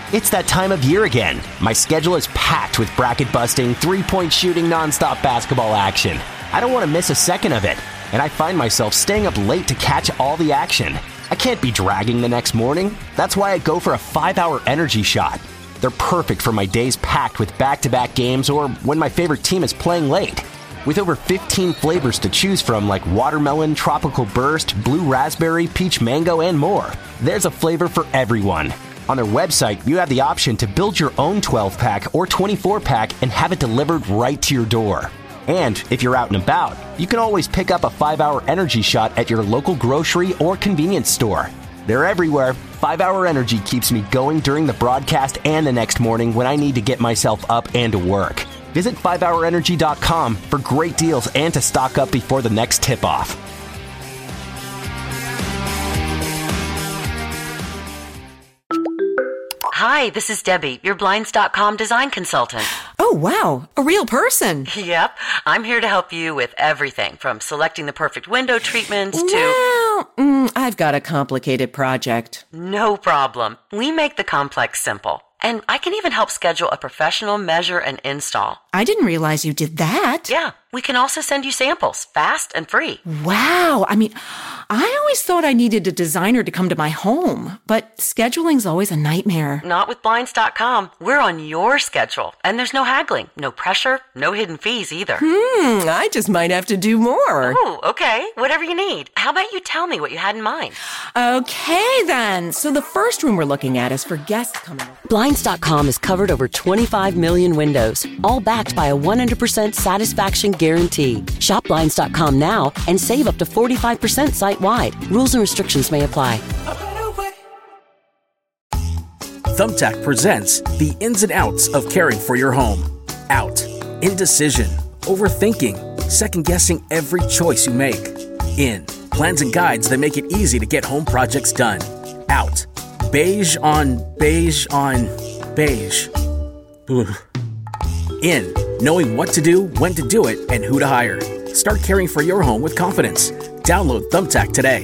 It's that time of year again. My schedule is packed with bracket-busting, three-point shooting, nonstop basketball action. I don't want to miss a second of it, and I find myself staying up late to catch all the action. I can't be dragging the next morning. That's why I go for a 5-hour energy shot. They're perfect for my days packed with back-to-back games or when my favorite team is playing late. With over 15 flavors to choose from like watermelon, tropical burst, blue raspberry, peach mango, and more, there's a flavor for everyone. On their website, you have the option to build your own 12-pack or 24-pack and have it delivered right to your door. And if you're out and about, you can always pick up a 5-hour energy shot at your local grocery or convenience store. They're everywhere. 5-hour energy keeps me going during the broadcast and the next morning when I need to get myself up and to work. Visit 5hourenergy.com for great deals and to stock up before the next tip-off. Hi, this is Debbie, your Blinds.com design consultant. Oh, wow. A real person. Yep. I'm here to help you with everything from selecting the perfect window treatments to... Well, I've got a complicated project. No problem. We make the complex simple. And I can even help schedule a professional measure and install. I didn't realize you did that. Yeah. We can also send you samples, fast and free. Wow. I mean, I always thought I needed a designer to come to my home, but scheduling's always a nightmare. Not with Blinds.com. We're on your schedule, and there's no haggling, no pressure, no hidden fees either. I just might have to do more. Oh, okay. Whatever you need. How about you tell me what you had in mind? Okay, then. So the first room we're looking at is for guests coming over. Blinds.com has covered over 25 million windows, all backed by a 100% satisfaction guarantee. Shop Blinds.com now and save up to 45% site-wide. Rules and restrictions may apply. Thumbtack presents the ins and outs of caring for your home. Out. Indecision. Overthinking. Second-guessing every choice you make. In. Plans and guides that make it easy to get home projects done. Out. Beige on beige on beige. Ugh. In. Knowing what to do, when to do it, and who to hire. Start caring for your home with confidence. Download Thumbtack today.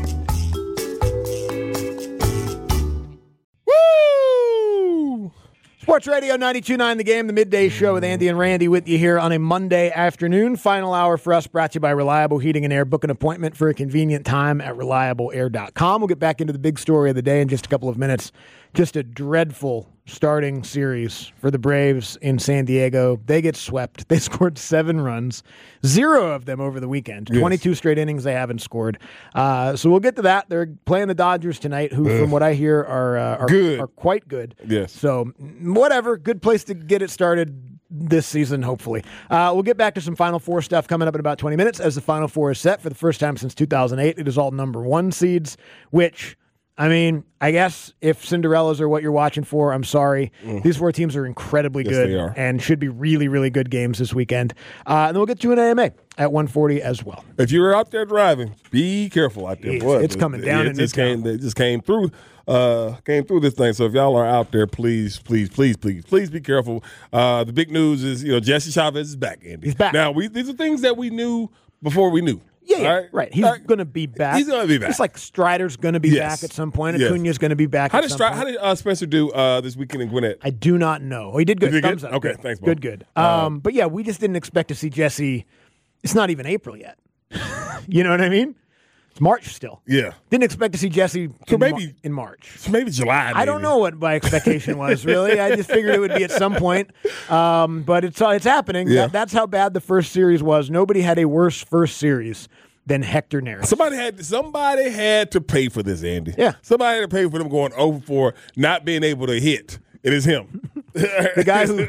Woo! Sports Radio 92.9 The Game, the midday show with Andy and Randy with you here on a Monday afternoon. Final hour for us brought to you by Reliable Heating and Air. Book an appointment for a convenient time at reliableair.com. We'll get back into the big story of the day in just a couple of minutes. Just a dreadful starting series for the Braves in San Diego. They get swept. They scored 7 runs, 0 of them over the weekend. Yes. 22 straight innings they haven't scored. So we'll get to that. They're playing the Dodgers tonight, who, from what I hear, are quite good. Yes. So whatever, good place to get it started this season, hopefully. We'll get back to some Final Four stuff coming up in about 20 minutes as the Final Four is set for the first time since 2008. It is all number 1 seeds, which... I mean, I guess if Cinderellas are what you're watching for, I'm sorry. These 4 teams are incredibly good and should be really, really good games this weekend. And then we'll get to an AMA at 1:40 as well. If you're out there driving, be careful out there. Boy, it's coming down. It just came through this thing. So if y'all are out there, please be careful. The big news is, Jesse Chavez is back, Andy. He's back. Now, these are things that we knew before we knew. Yeah, right. He's going to be back. He's going to be back. It's like Strider's going to be back at some point. Acuna's going to be back at some point. How did Spencer do this weekend in Gwinnett? I do not know. He did good. Thumbs up. Okay, thanks, Bo. Good. But yeah, we just didn't expect to see Jesse. It's not even April yet. You know what I mean? It's March still. Yeah. Didn't expect to see Jesse in March. So maybe July. Maybe. I don't know what my expectation was, really. I just figured it would be at some point. But it's happening. Yeah. That's how bad the first series was. Nobody had a worse first series than Hector Neris. Somebody had to pay for this, Andy. Yeah. Somebody had to pay for them going over for not being able to hit. It is him. The guy who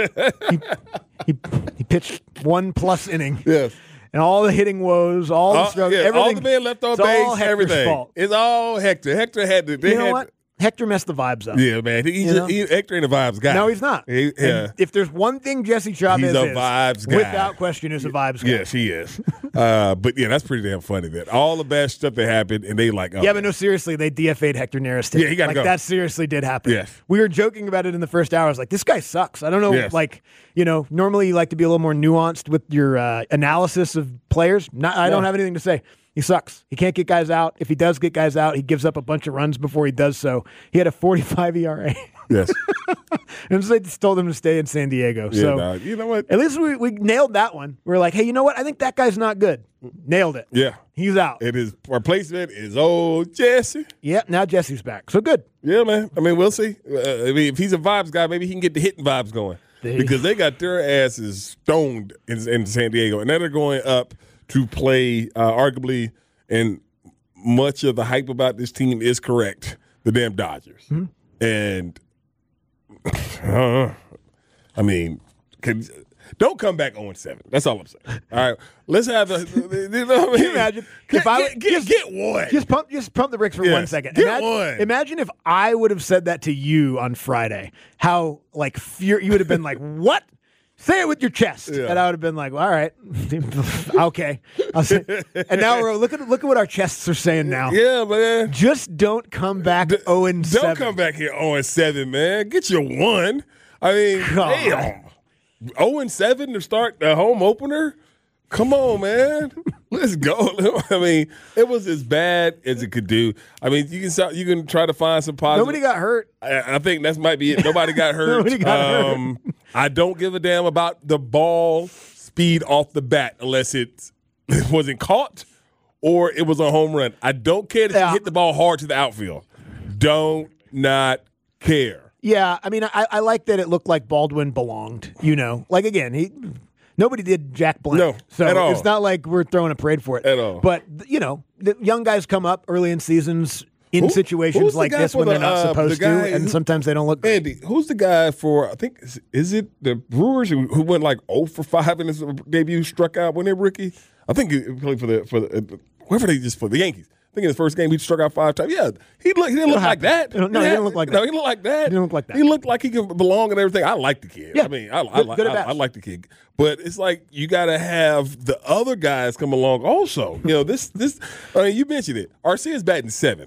he pitched 1+ inning. Yes. And all the hitting woes, all the struggles, everything. All the men left on base, everything. Fault. It's all Hector. Hector had to. You know what? Hector messed the vibes up. Yeah, man. Hector ain't a vibes guy. No, he's not. If there's one thing Jesse Chavez he's a vibes guy. Without question, is a vibes guy. Yes, he is. But yeah, that's pretty damn funny that all the bad stuff that happened, and they like, but no, seriously, they DFA'd Hector Neris today. Yeah, he got to go. That seriously did happen. Yes. We were joking about it in the first hour. I was like, this guy sucks. I don't know, normally you like to be a little more nuanced with your analysis of players. I don't have anything to say. He sucks. He can't get guys out. If he does get guys out, he gives up a bunch of runs before he does so. He had a 45 ERA. Yes. And so they just told him to stay in San Diego. Yeah, So dog. You know what? at least we nailed that one. We're like, hey, you know what? I think that guy's not good. Nailed it. Yeah. He's out. And his replacement is old Jesse. Yeah, now Jesse's back. So good. Yeah, man. I mean, we'll see. I mean, if he's a vibes guy, maybe he can get the hitting vibes going. Because they got their asses stoned in San Diego. And now they're going up to play arguably, and much of the hype about this team is correct, the damn Dodgers. Mm-hmm. And, I mean, don't come back 0-7. That's all I'm saying. All right, let's have the. You know what I mean? Can you imagine if I get one? Just pump the brakes for 1 second. Get one. Imagine if I would have said that to you on Friday. How you would have been like, "What? Say it with your chest," and I would have been like, well, "All right, okay." I'll say. And now we're look at what our chests are saying now. Yeah, man. Just don't come back 0-7. Don't come back here 0-7, man. Get your one. I mean, damn. 0-7 to start the home opener? Come on, man. Let's go. I mean, it was as bad as it could do. I mean, you can try to find some positive. Nobody got hurt. I think that might be it. Nobody got hurt. Nobody got hurt. I don't give a damn about the ball speed off the bat unless it wasn't caught or it was a home run. I don't care that you hit the ball hard to the outfield. Don't not care. Yeah, I mean, I like that it looked like Baldwin belonged. You know, like again, nobody did Jack Blank. No, so at all. It's not like we're throwing a parade for it at all. But you know, the young guys come up early in seasons in situations like this when they're not supposed to, and sometimes they don't look good. Andy, who's the guy for? I think is it the Brewers who went like 0-5 in his debut, struck out when they were rookie? I think he played for the whoever they just played, the Yankees. I think in his first game he struck out 5 times. Yeah, he didn't look like that. No, he didn't look like that. No, he looked like that. He didn't look like that. He looked like he could belong and everything. I like the kid. Yeah. I mean, I like the kid. But it's like you got to have the other guys come along also. You know, this. I mean, you mentioned it. Arcia's batting 7th.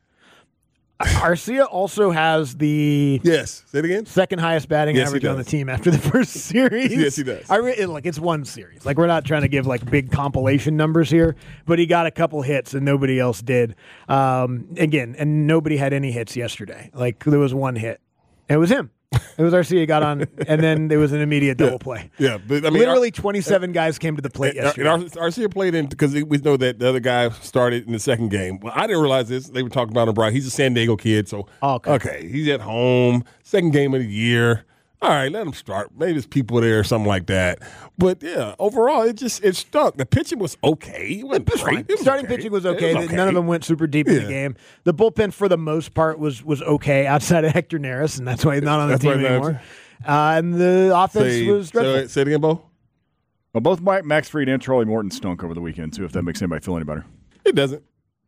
Arcia also has the say it again. Second highest batting average on the team after the first series. Yes, he does. It's one series. Like we're not trying to give like big compilation numbers here, but he got a couple hits and nobody else did. Again, and nobody had any hits yesterday. Like there was one hit. And it was him. It was Arcia got on, and then there was an immediate double play. Yeah, but I mean, literally 27 guys came to the plate yesterday. And Arcia played in because we know that the other guy started in the second game. Well, I didn't realize this. They were talking about him, Brian. He's a San Diego kid, so okay, he's at home, second game of the year. All right, let him start. Maybe there's people there or something like that. But yeah, overall, it stunk. The pitching was okay. It wasn't great. Starting pitching was okay. None of them went super deep in the game. The bullpen, for the most part, was okay outside of Hector Neris, and that's why he's not on the team anymore. And the offense was dreadful. Say it again, Bo. Well, both Max Fried and Charlie Morton stunk over the weekend, too, if that makes anybody feel any better. It doesn't.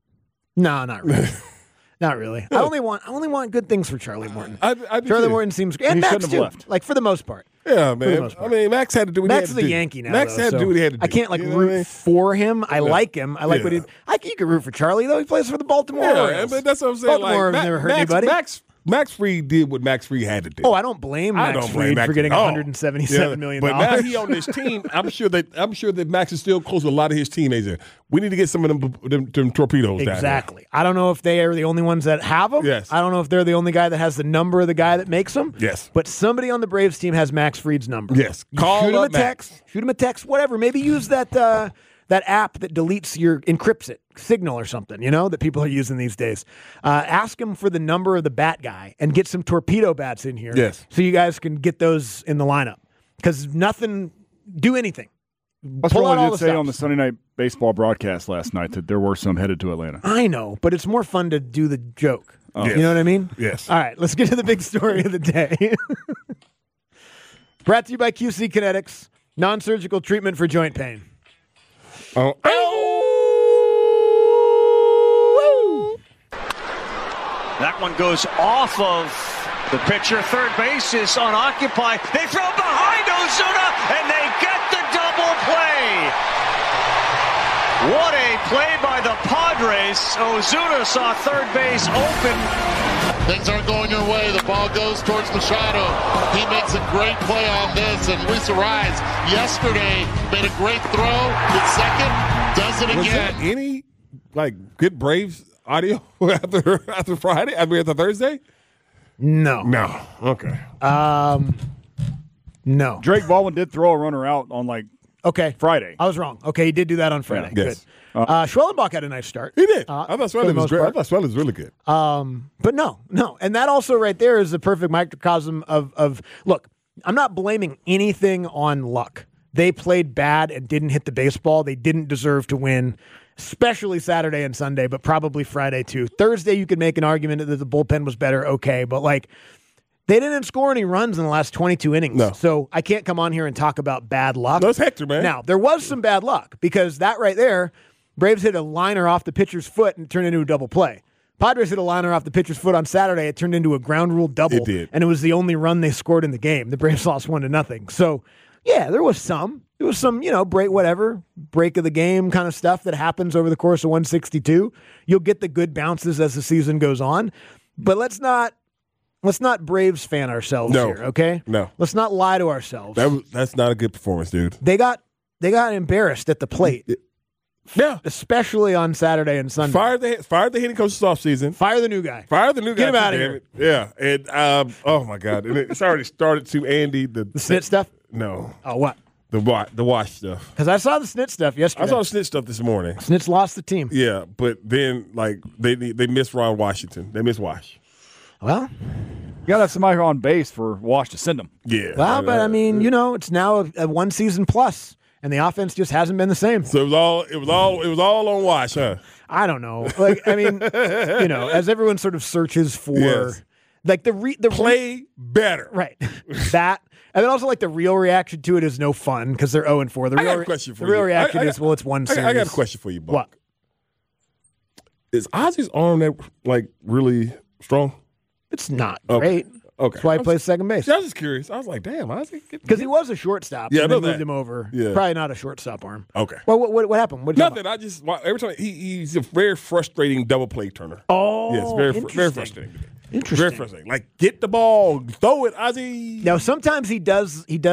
No, not really. Not really. I only want good things for Charlie Morton. Charlie Morton seems great. And Max too. Left. Like for the most part. Yeah, man. I mean, Max had to do what he had to do. Max is a Yankee now. Max had to do what he had to do. I can't root for him. I like him. I like what he. You can root for Charlie though. He plays for the Baltimore Orioles. But that's what I'm saying. Baltimore has never hurt anybody. Max Fried did what Max Fried had to do. Oh, I don't blame Max Fried for getting $177 million. But now he on this team. I'm sure that Max is still close with a lot of his teammates there. We need to get some of them torpedoes down there. Exactly. I don't know if they are the only ones that have them. Yes. I don't know if they're the only guy that has the number of the guy that makes them. Yes. But somebody on the Braves team has Max Fried's number. Yes. Shoot him a text, whatever. Maybe use that app that encrypts it, Signal or something, that people are using these days. Ask him for the number of the bat guy and get some torpedo bats in here. Yes. So you guys can get those in the lineup. Because do anything. Australia did say on the Sunday Night Baseball broadcast last night that there were some headed to Atlanta. I know, but it's more fun to do the joke. Oh. Yes. You know what I mean? Yes. All right, let's get to the big story of the day. Brought to you by QC Kinetics, non-surgical treatment for joint pain. Oh. That one goes off of the pitcher. Third base is unoccupied. They throw behind Ozuna, and they get the double play. What a play by the Padres. Ozuna saw third base open. Things aren't going your way. The ball goes towards Machado. He makes a great play on this. And Luis Arraez yesterday made a great throw at second. Does it again. Was there any good Braves audio after Friday? After Thursday? No. No. Okay. No. Drake Baldwin did throw a runner out on Friday. I was wrong. Okay, he did do that on Friday. Yeah. Yes. Good. Schwellenbach had a nice start. He did. I thought Swellen was great. I thought Swellen was really good. But no. And that also right there is the perfect microcosm of look, I'm not blaming anything on luck. They played bad and didn't hit the baseball. They didn't deserve to win, especially Saturday and Sunday, but probably Friday too. Thursday, you could make an argument that the bullpen was better. Okay, but they didn't score any runs in the last 22 innings. No. So I can't come on here and talk about bad luck. No, it's Hector, man. Now, there was some bad luck because that right there, Braves hit a liner off the pitcher's foot and it turned into a double play. Padres hit a liner off the pitcher's foot on Saturday. It turned into a ground rule double. It did. And it was the only run they scored in the game. The Braves lost 1-0. So, yeah, there was some. It was some, break of the game kind of stuff that happens over the course of 162. You'll get the good bounces as the season goes on. But let's not Braves fan ourselves here, okay? No. Let's not lie to ourselves. That's not a good performance, dude. They got embarrassed at the plate. Yeah. Especially on Saturday and Sunday. Fire the hitting coach this offseason. Fire the new guy. Get him out of here. Yeah. And oh my God. And it's already started to Andy the snit stuff? No. Oh, what? The wash stuff. Because I saw the snit stuff yesterday. I saw the snit stuff this morning. Snits lost the team. Yeah, but then they missed Ron Washington. They missed Wash. Well, you got to have somebody on base for Wash to send them. Yeah. Well, but I mean, it's now a 1 season plus. And the offense just hasn't been the same. So it was all on Wash, huh? I don't know. As everyone sort of searches for the play better. Right. That. And then also the real reaction to it is no fun because they're 0-4. I got a question for you. The real reaction is, it's one series. I got a question for you, Buck. What? Is Ozzy's arm really strong? It's not great. Okay. That's why he plays second base. Yeah, I was just curious. I was like, damn, Ozzy. Because he was a shortstop. Yeah, I know they moved him over. Yeah. Probably not a shortstop arm. Okay. Well, what happened? Nothing. I just every time he's a very frustrating double play turner. Oh, yes, very frustrating. Interesting. Very frustrating. Get the ball, throw it, Ozzy. Now sometimes he does. He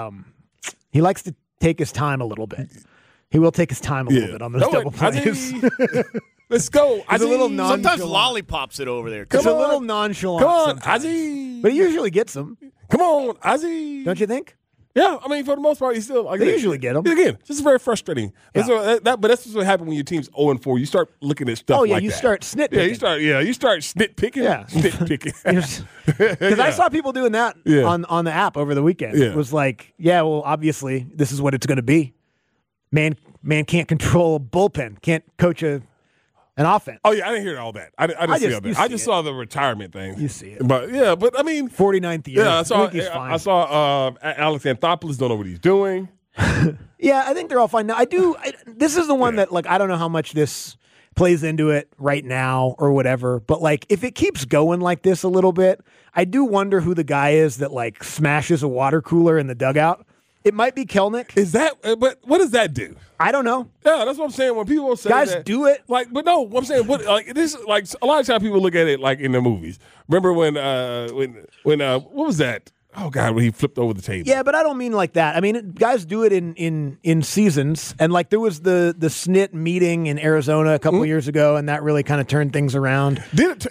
likes to take his time a little bit. He will take his time a little bit on those double plays. Let's go. He's a little nonchalant. Sometimes lollipops it over there. It's a little nonchalant. Come on, sometimes. Ozzy. But he usually gets them. Come on, Ozzy. Don't you think? Yeah, I mean, for the most part, he's still. They usually get them. Again, just very frustrating. Yeah. But that's what happens when your team's 0-4. You start looking at stuff. Oh yeah, like you that. start snit picking. You start snit picking. Yeah, snit picking. Because I saw people doing that on the app over the weekend. Yeah. It was well, obviously this is what it's going to be. Man can't control a bullpen. Can't coach an offense. Oh yeah, I didn't hear all that. I didn't see all that. I just saw the retirement thing. You see it, but I mean, 49th year. Yeah, I saw Alex Anthopoulos. Don't know what he's doing. Yeah, I think they're all fine now. This is the one that I don't know how much this plays into it right now or whatever. But if it keeps going like this a little bit, I do wonder who the guy is that smashes a water cooler in the dugout. It might be Kelnick. Is that? But what does that do? I don't know. Yeah, that's what I'm saying. When people say guys that, do it, but no, I'm saying this. A lot of times people look at it in the movies. Remember when what was that? Oh God, when he flipped over the table. Yeah, but I don't mean like that. I mean, guys do it in seasons, and there was the SNIT meeting in Arizona a couple years ago, and that really kind of turned things around.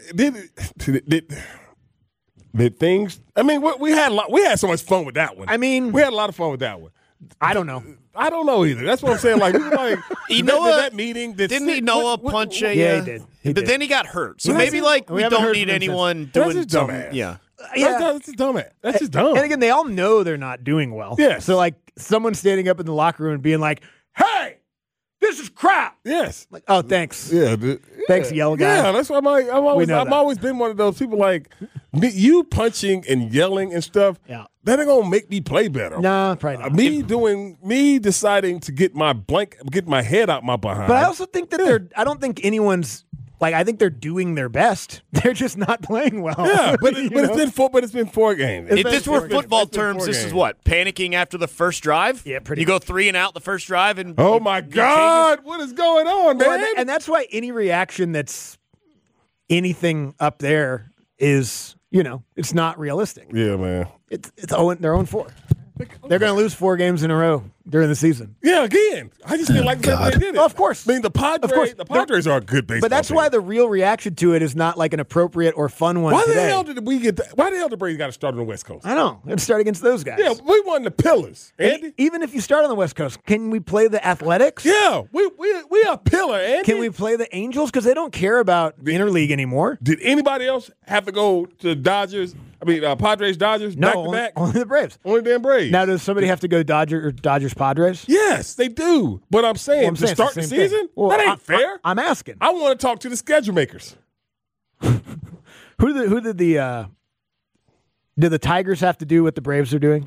Did things? I mean, we had so much fun with that one. I mean, we had a lot of fun with that one. I don't know. I don't know either. That's what I'm saying. That meeting. Didn't Noah punch a? Yeah, he did. But then he got hurt. So maybe we don't need anyone doing something. Yeah. That's just dumb. That's just dumb. And again, they all know they're not doing well. Yeah. So someone standing up in the locker room and being like, "Hey, this is crap." Yes. Oh, thanks. Yeah. Thanks, yell guy. Yeah, that's why I've always been one of those people you punching and yelling and stuff. Yeah. That ain't gonna make me play better. No, probably not. Me deciding to get my head out my behind. But I also think that I don't think anyone's I think they're doing their best. They're just not playing well. Yeah, but it's been 4 games. If this were football terms, this is what? Panicking after the first drive? Yeah, pretty. You go 3 and out the first drive, and oh my God, what is going on, man? Well, and that's why any reaction that's anything up there is, it's not realistic. Yeah, man. They're 0-4. They're going to lose 4 games in a row during the season. Yeah, again. I just feel like they did it. Of course. I mean, the Padres are a good baseball But that's team. why the real reaction to it is not like an appropriate or fun one Why today. the hell did we get that? Why the hell did Brady got to start on the West Coast? I know. Let's start against those guys. Yeah, we won the Pillars, Andy. Even if you start on the West Coast, can we play the Athletics? Yeah, we are pillar, Andy. Can we play the Angels? Because they don't care about interleague anymore. Did anybody else have to go to the Dodgers? Padres, Dodgers, No, back to back? only the Braves. Only damn Braves. Now, does somebody have to go Dodgers, Padres? Yes, they do. But I'm saying, to start the season, that ain't fair. I'm asking. I want to talk to the schedule makers. Who did the Tigers have to do what the Braves are doing?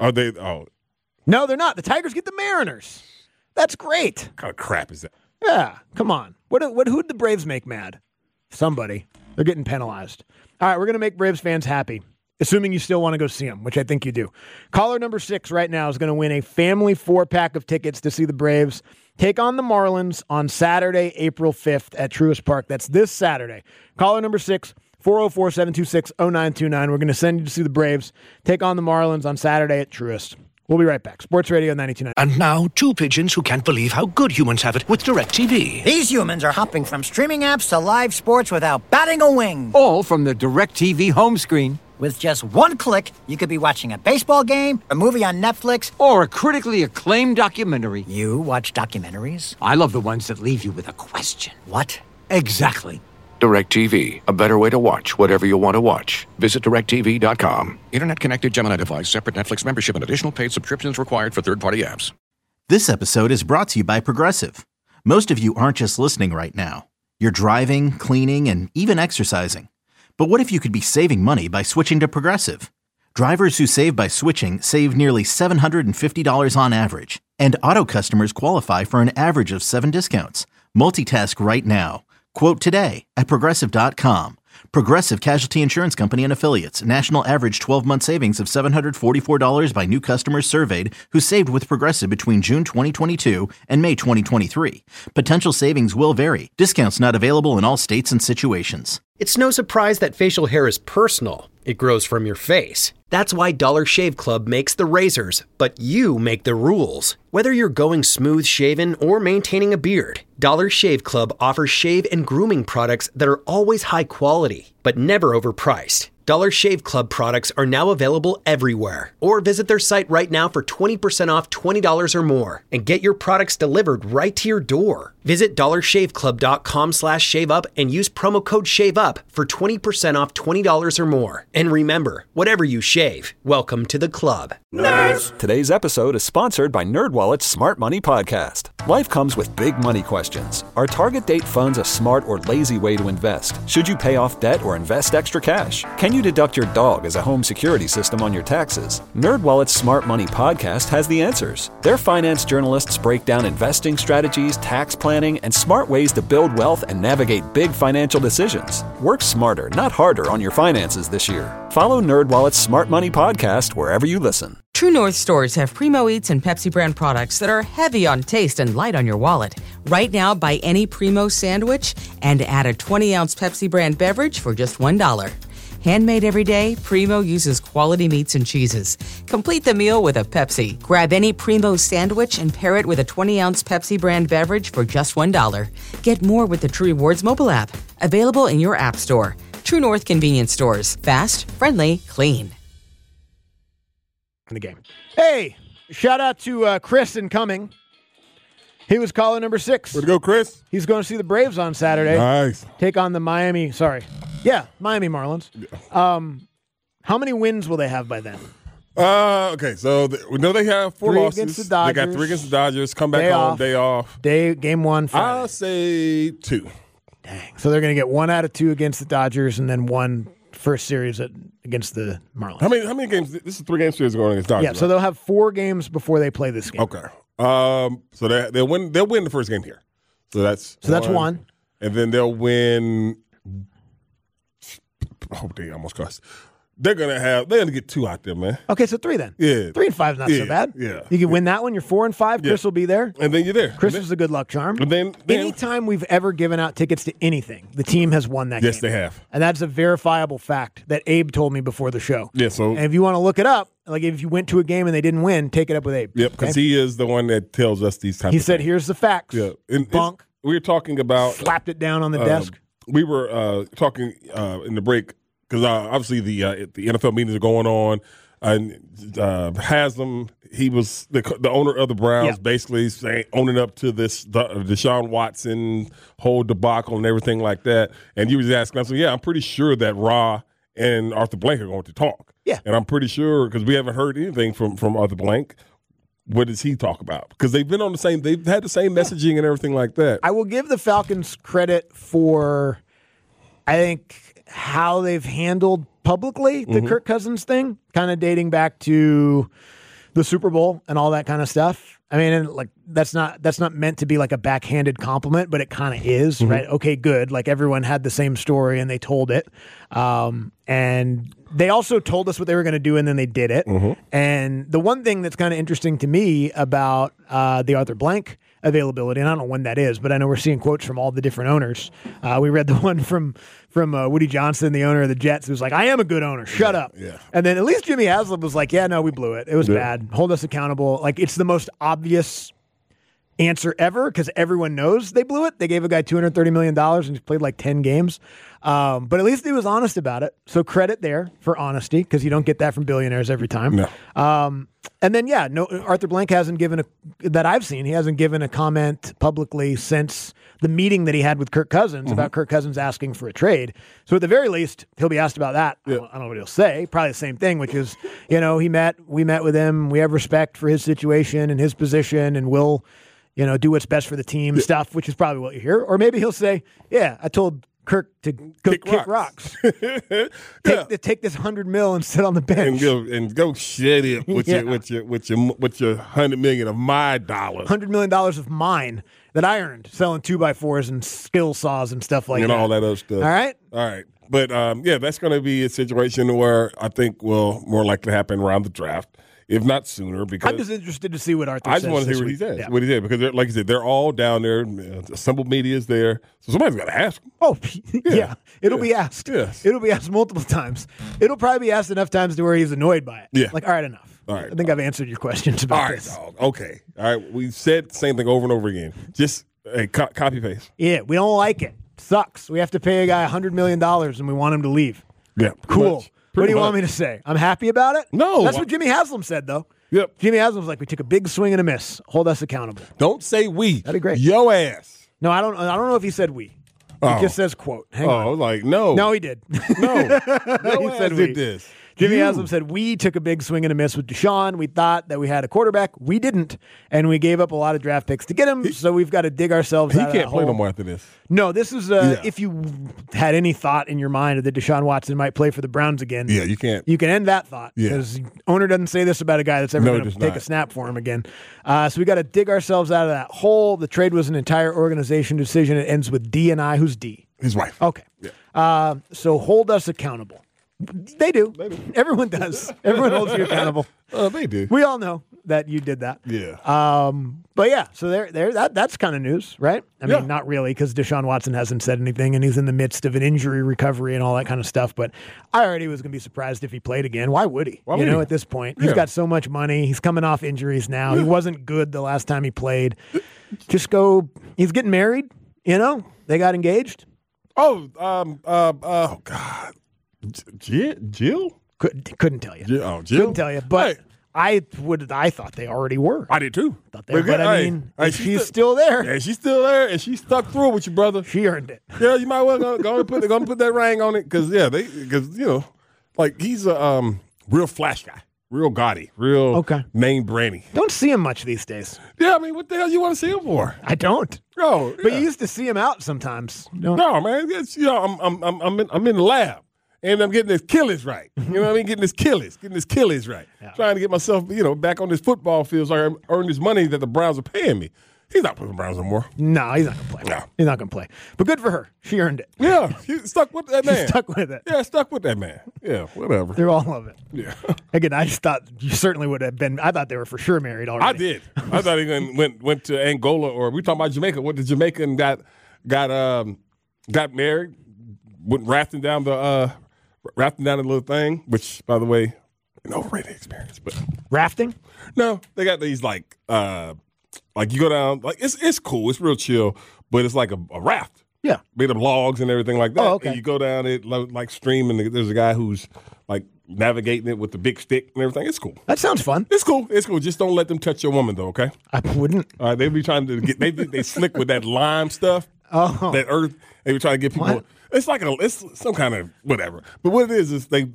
No, they're not. The Tigers get the Mariners. That's great. What kind of crap is that? Yeah, come on. Who'd the Braves make mad? Somebody. They're getting penalized. All right, we're going to make Braves fans happy, assuming you still want to go see them, which I think you do. Caller number 6 right now is going to win a family 4-pack of tickets to see the Braves take on the Marlins on Saturday, April 5th at Truist Park. That's this Saturday. Caller number 6, 404-726-0929. We're going to send you to see the Braves take on the Marlins on Saturday at Truist. We'll be right back. Sports Radio 92.9. And now, 2 pigeons who can't believe how good humans have it with DirecTV. These humans are hopping from streaming apps to live sports without batting a wing. All from the DirecTV home screen. With just one click, you could be watching a baseball game, a movie on Netflix, or a critically acclaimed documentary. You watch documentaries? I love the ones that leave you with a question. What? Exactly. DirecTV, a better way to watch whatever you want to watch. Visit DirecTV.com. Internet-connected Gemini device, separate Netflix membership, and additional paid subscriptions required for third-party apps. This episode is brought to you by Progressive. Most of you aren't just listening right now. You're driving, cleaning, and even exercising. But what if you could be saving money by switching to Progressive? Drivers who save by switching save nearly $750 on average. And auto customers qualify for an average of 7 discounts. Multitask right now. Quote today at Progressive.com. Progressive Casualty Insurance Company and Affiliates. National average 12-month savings of $744 by new customers surveyed who saved with Progressive between June 2022 and May 2023. Potential savings will vary. Discounts not available in all states and situations. It's no surprise that facial hair is personal. It grows from your face. That's why Dollar Shave Club makes the razors, but you make the rules. Whether you're going smooth shaven or maintaining a beard, Dollar Shave Club offers shave and grooming products that are always high quality, but never overpriced. Dollar Shave Club products are now available everywhere. Or visit their site right now for 20% off $20 or more and get your products delivered right to your door. Visit dollarshaveclub.com/shaveup and use promo code SHAVEUP for 20% off $20 or more. And remember, whatever you shave, welcome to the club. Nerds! Today's episode is sponsored by NerdWallet's Smart Money Podcast. Life comes with big money questions. Are target date funds a smart or lazy way to invest? Should you pay off debt or invest extra cash? Can you deduct your dog as a home security system on your taxes? NerdWallet's Smart Money Podcast has the answers. Their finance journalists break down investing strategies, tax planning, and smart ways to build wealth and navigate big financial decisions. Work smarter, not harder on your finances this year. Follow NerdWallet's Smart Money Podcast wherever you listen. True North stores have Primo Eats and Pepsi brand products that are heavy on taste and light on your wallet. Right now, buy any Primo sandwich and add a 20-ounce Pepsi brand beverage for just $1. Handmade every day, Primo uses quality meats and cheeses. Complete the meal with a Pepsi. Grab any Primo sandwich and pair it with a 20-ounce Pepsi brand beverage for just $1. Get more with the True Rewards mobile app. Available in your app store. True North convenience stores. Fast, friendly, clean. In the game. Hey, shout out to Chris in Cumming. He was caller number 6. Where'd go, Chris? He's going to see the Braves on Saturday. Nice. Take on the Miami Miami Marlins. How many wins will they have by then? Okay, so we know they have 4 losses. Against the Dodgers. They got 3 against the Dodgers. Come back home, day off. Game 1 Friday. I'll say 2. Dang. So they're going to get 1 out of 2 against the Dodgers and then 1 first series against the Marlins. How many games? This is 3-game series going against Dodgers. Yeah, so they'll have 4 games before they play this game. Okay. So they'll win the first game here. So that's 1. And then they'll win. Oh, they almost cussed. They're gonna get 2 out there, man. Okay, so 3 then. Yeah. 3 and 5 is not so bad. Yeah. You can win that one. You're 4 and 5. Yeah. Chris will be there. And then you're there. Chris is a good luck charm. And then anytime we've ever given out tickets to anything, the team has won that game. Yes, they have. And that's a verifiable fact that Abe told me before the show. Yeah, so and if you want to look it up, Like if you went to a game and they didn't win, take it up with Abe. Yep, because he is the one that tells us these types of things. He said, here's the facts. Yeah. Bunk. We were talking about... Slapped it down on the desk. We were talking in the break, because obviously the NFL meetings are going on, and Haslam, he was the owner of the Browns, basically owning up to this Deshaun Watson whole debacle and everything like that. And you was asking, I said, I'm pretty sure that Ra and Arthur Blank are going to talk. Yeah. And I'm pretty sure, because we haven't heard anything from Arthur Blank, what does he talk about? Because they've had the same messaging and everything like that. I will give the Falcons credit for, I think, how they've handled publicly the Kirk Cousins thing, kind of dating back to the Super Bowl and all that kind of stuff. I mean, like that's not meant to be like a backhanded compliment, but it kind of is, right? Okay, good. Like everyone had the same story and they told it. And they also told us what they were going to do and then they did it. And the one thing that's kind of interesting to me about the Arthur Blank availability, and I don't know when that is, but I know we're seeing quotes from all the different owners. We read the one from Woody Johnson, the owner of the Jets, who's like, I am a good owner. Shut up. Yeah. And then at least Jimmy Haslam was like, yeah, no, we blew it. It was bad. Hold us accountable. Like, it's the most obvious answer ever because everyone knows they blew it. They gave a guy $230 million and he's played like 10 games. But at least he was honest about it. So credit there for honesty because you don't get that from billionaires every time. No. And then, Arthur Blank hasn't given that I've seen. He hasn't given a comment publicly since the meeting that he had with Kirk Cousins about Kirk Cousins asking for a trade. So at the very least, he'll be asked about that. I don't know what he'll say. Probably the same thing, which is, we met with him. We have respect for his situation and his position, and we'll, do what's best for the team stuff, which is probably what you hear. Or maybe he'll say, I told Kirk to go kick rocks. Take this $100 million and sit on the bench and go shed it with your $100 million of my dollars. $100 million of mine that I earned selling 2x4s and skill saws and stuff like that. And all that other stuff. All right. But that's going to be a situation where I think will more likely happen around the draft, if not sooner. Because I'm just interested to see what Arthur says. I just want to hear what he says. What he said, because like I said, they're all down there. Assembled media is there, so somebody's got to ask him. Oh, it'll be asked. Yes. It'll be asked multiple times. It'll probably be asked enough times to where he's annoyed by it. Yeah. Like, all right, enough. All right. I think I've answered your questions about this. Dog. Okay. All right. We've said the same thing over and over again. Just copy paste. Yeah, we don't like it. Sucks. We have to pay a guy $100 million and we want him to leave. Yeah. Cool. What do you want me to say? I'm happy about it? No. That's what Jimmy Haslam said, though. Yep. Jimmy Haslam was like, we took a big swing and a miss. Hold us accountable. Don't say we. That'd be great. Yo ass. No, I don't know if he said we. He just says quote. Hang on. I was like, no. No, he did. No. He said we. Did this. Jimmy Haslam said, we took a big swing and a miss with Deshaun. We thought that we had a quarterback. We didn't. And we gave up a lot of draft picks to get him, so we've got to dig ourselves out of that He can't play hole. no more after this. No, this is if you had any thought in your mind that Deshaun Watson might play for the Browns again. Yeah, you can't. You can end that thought because owner doesn't say this about a guy that's ever going to take a snap for him again. So we got to dig ourselves out of that hole. The trade was an entire organization decision. It ends with D and I. Who's D? His wife. Okay. Yeah. So hold us accountable. They do. Everyone does. Everyone holds you accountable. They do. We all know that you did that. Yeah. But yeah, so that's kind of news, right? I mean, not really, because Deshaun Watson hasn't said anything, and he's in the midst of an injury recovery and all that kind of stuff. But I already was going to be surprised if he played again. Why would he? At this point, he's got so much money. He's coming off injuries now. He wasn't good the last time he played. Just go. He's getting married. They got engaged. Oh, God. Jill? Couldn't tell you. Jill? Couldn't tell you. But I thought they already were. I did too. But I mean, she's still there. Yeah, she's still there, and she stuck through it with you, brother. She earned it. Yeah, you might well go and put that ring on it because he's a real flash guy, real gaudy, real name brandy. Don't see him much these days. Yeah, I mean, what the hell you want to see him for? I don't. No, but you used to see him out sometimes. No, man. It's, I'm in the lab. And I'm getting his Achilles right. You know what I mean? Getting his Achilles right. Yeah. Trying to get myself, back on this football field so I can earn this money that the Browns are paying me. He's not playing the Browns no more. No, he's not going to play. No. He's not going to play. But good for her. She earned it. Yeah, she stuck with that man. She stuck with it. Yeah, stuck with that man. Yeah, whatever. They're all of it. Yeah. Again, I just thought you certainly would have been. I thought they were for sure married already. I did. I thought he went to Angola, or we talking about Jamaica. What the Jamaican got married, went rafting down the little thing, which, by the way, an overrated experience. But rafting? No, they got these like you go down, like it's cool, it's real chill, but it's like a raft. Yeah, made of logs and everything like that. Oh, okay. And you go down it like stream, and there's a guy who's like navigating it with the big stick and everything. It's cool. That sounds fun. It's cool. It's cool. Just don't let them touch your woman, though. Okay. I wouldn't. All right. They be trying to get. They slick with that lime stuff. Oh, that earth. They be trying to get people. What? It's some kind of whatever. But what it is they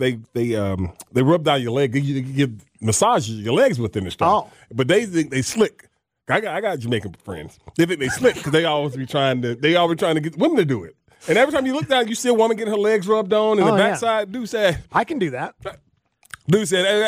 rub down your leg. You give massages your legs within the stuff. Oh. But they think they slick. I got Jamaican friends. They think they slick because they always trying to get women to do it. And every time you look down, you see a woman getting her legs rubbed on and the backside. Dude said, I can do that. Dude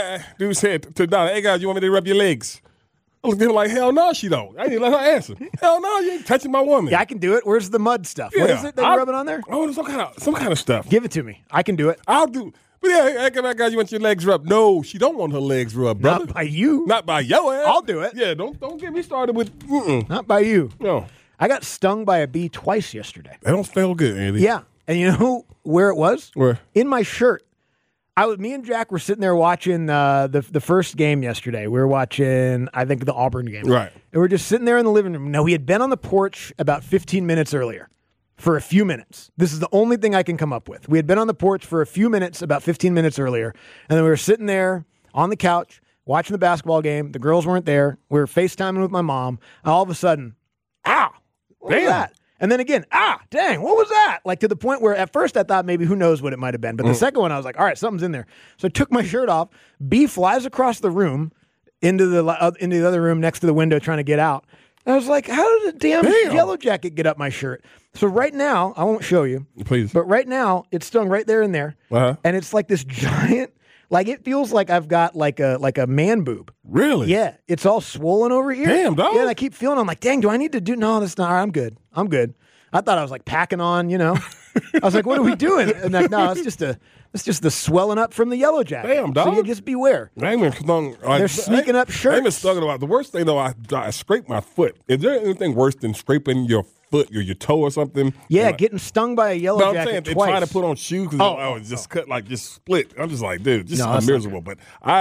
said to Donna, hey, guys, you want me to rub your legs? I looked at him like, hell no, she don't. I didn't let her answer. Hell no, you ain't touching my woman. Yeah, I can do it. Where's the mud stuff? What is it that you're rubbing on there? Oh, some kind of stuff. Give it to me. I can do it. I'll do. But yeah, hey, guys, you want your legs rubbed? No, she don't want her legs rubbed, brother. Not by you. Not by your ass. I'll do it. Yeah, don't get me started with. Not by you. No. I got stung by a bee twice yesterday. That don't feel good, Andy. Yeah. And you know where it was? Where? In my shirt. Me and Jack were sitting there watching the first game yesterday. We were watching, I think, the Auburn game. Right. And we're just sitting there in the living room. Now, we had been on the porch about 15 minutes earlier for a few minutes. This is the only thing I can come up with. We had been on the porch for a few minutes, about 15 minutes earlier. And then we were sitting there on the couch watching the basketball game. The girls weren't there. We were FaceTiming with my mom. And all of a sudden, ow, what was that? And then again, dang, what was that? Like to the point where at first I thought maybe who knows what it might have been. But the second one, I was like, all right, something's in there. So I took my shirt off. Bee flies across the room into the other room next to the window trying to get out. And I was like, how did the damn yellow jacket get up my shirt? So right now, I won't show you. Please. But right now, it's stung right there and there. Uh-huh. And it's like this giant, like it feels like I've got like a man boob. Really? Yeah. It's all swollen over here. Damn, dog. Yeah, and I keep feeling, I'm like, dang, do I need to do? No, that's not, I'm good. I'm good. I thought I was like packing on, you know. I was like, what are we doing? And like, no, it's just the swelling up from the yellow jacket. Damn, dog. So you just beware. They're sneaking up shirts. They've been stung about. The worst thing, though, I scraped my foot. Is there anything worse than scraping your foot or your toe or something? Yeah, like, getting stung by a yellow jacket I'm saying, twice. Trying to put on shoes because it's just cut, like just split. I'm just like, dude, I'm miserable. But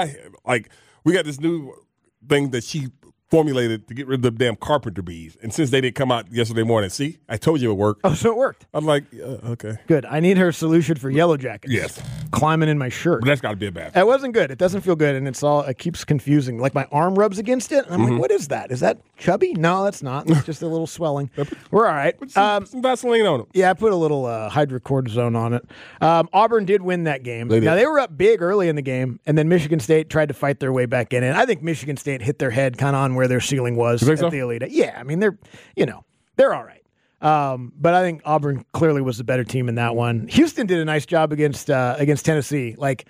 we got this new thing that she formulated to get rid of the damn carpenter bees. And since they didn't come out yesterday morning, see, I told you it worked. Oh, so it worked. I'm like, okay. Good. I need her solution for yellow jackets. Yes. Climbing in my shirt. But that's got to be a bad thing. It wasn't good. It doesn't feel good. And it keeps confusing. Like my arm rubs against it. And I'm like, what is that? Is that chubby? No, that's not. It's just a little swelling. We're all right. Put some Vaseline on it. Yeah, I put a little hydrocortisone on it. Auburn did win that game. They were up big early in the game. And then Michigan State tried to fight their way back in. And I think Michigan State hit their head kind of on where their ceiling was at the Elite Eight. Yeah, I mean, they're all right. But I think Auburn clearly was the better team in that one. Houston did a nice job against Tennessee. Like,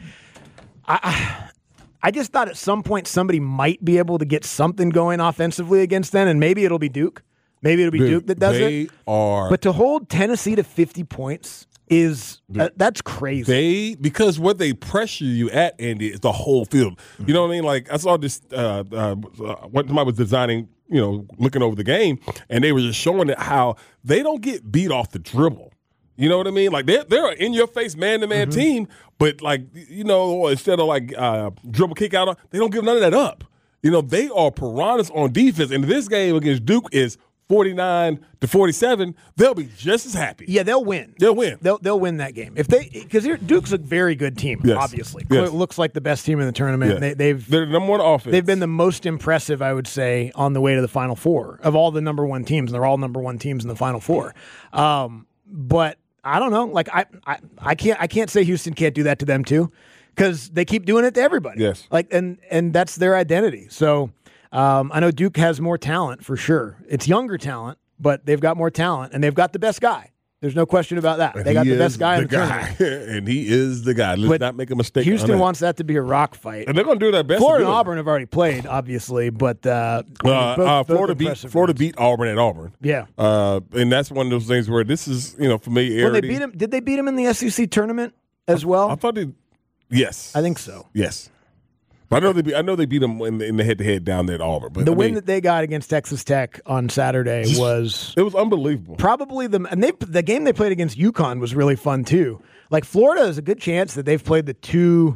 I just thought at some point somebody might be able to get something going offensively against them, and maybe it'll be Duke. Maybe it'll be Duke that does it. But to hold Tennessee to 50 points is that's crazy. Because what they pressure you at, Andy, is the whole field. You know what I mean? Like I saw this. What somebody was designing. Looking over the game, and they were just showing it how they don't get beat off the dribble. You know what I mean? Like they're an in-your-face man-to-man team, but instead of like dribble kick out, they don't give none of that up. They are piranhas on defense, and this game against Duke is 49-47. They'll be just as happy. Yeah, they'll win. They'll win. They'll win that game because Duke's a very good team. Yes. Obviously, it looks like the best team in the tournament. Yes. They're the number one offense. They've been the most impressive, I would say, on the way to the Final Four of all the number one teams. And they're all number one teams in the Final Four. But I don't know. Like I can't say Houston can't do that to them too, because they keep doing it to everybody. Yes. Like and that's their identity. So. I know Duke has more talent for sure. It's younger talent, but they've got more talent, and they've got the best guy. There's no question about that. They got the best guy in the tournament. And he is the guy. Let's not make a mistake. Houston wants that to be a rock fight. And they're going to do their best. Florida and Auburn have already played, obviously, but Florida beat Auburn at Auburn. Yeah. And that's one of those things where this is, familiarity. Well, did they beat him in the SEC tournament as well? I thought yes. I think so. Yes. But I know they beat them in the head-to-head down there at Auburn. But the win that they got against Texas Tech on Saturday was unbelievable. Probably the game they played against UConn was really fun too. Like Florida is a good chance that they've played the two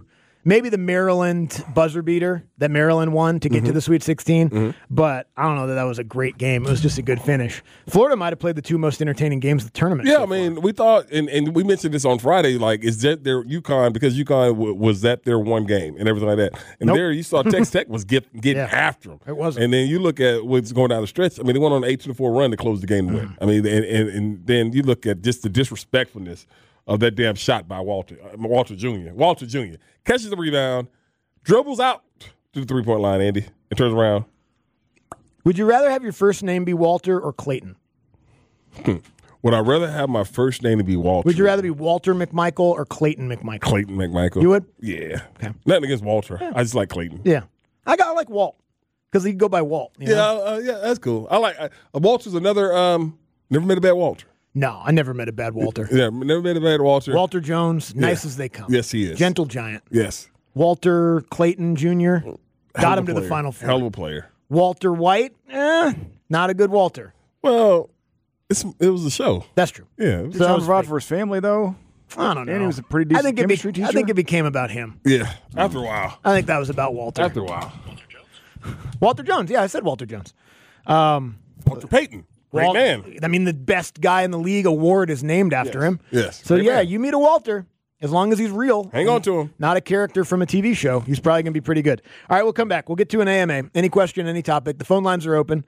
Maybe the Maryland buzzer beater that Maryland won to get to the Sweet 16, but I don't know that was a great game. It was just a good finish. Florida might have played the two most entertaining games of the tournament. Yeah, I mean, we thought, and we mentioned this on Friday, like, is that their UConn, because UConn was that their one game and everything like that. And there you saw Texas Tech was getting after them. It wasn't. And then you look at what's going down the stretch. I mean, they went on an 8-4 run to close the game and win. I mean, and then you look at just the disrespectfulness of that damn shot by Walter Jr. Walter Jr. catches the rebound, dribbles out to the three-point line, Andy, and turns around. Would you rather have your first name be Walter or Clayton? Would I rather have my first name to be Walter? Would you rather be Walter McMichael or Clayton McMichael? Clayton McMichael. You would? Yeah. Okay. Nothing against Walter. Yeah. I just like Clayton. Yeah. I like Walt because he can go by Walt. You know? Yeah, that's cool. I like Walter's another. Never met a bad Walter. No, I never met a bad Walter. Yeah, never met a bad Walter. Walter Jones, nice as they come. Yes, he is. Gentle giant. Yes. Walter Clayton Jr. got him to the Final Four. Hell of a player. Walter White, not a good Walter. Well, it was a show. That's true. Yeah. Did John rod for his family, though? I don't know. And he was a pretty decent chemistry teacher. I think it became about him. Yeah, after a while. I think that was about Walter. After a while. Walter Jones. Yeah, I said Walter Jones. Walter Payton. Great man. I mean, the best guy in the league award is named after him. Yes. So, Great man. you meet a Walter, as long as he's real. Hang on to him. Not a character from a TV show. He's probably going to be pretty good. All right, we'll come back. We'll get to an AMA. Any question, any topic. The phone lines are open.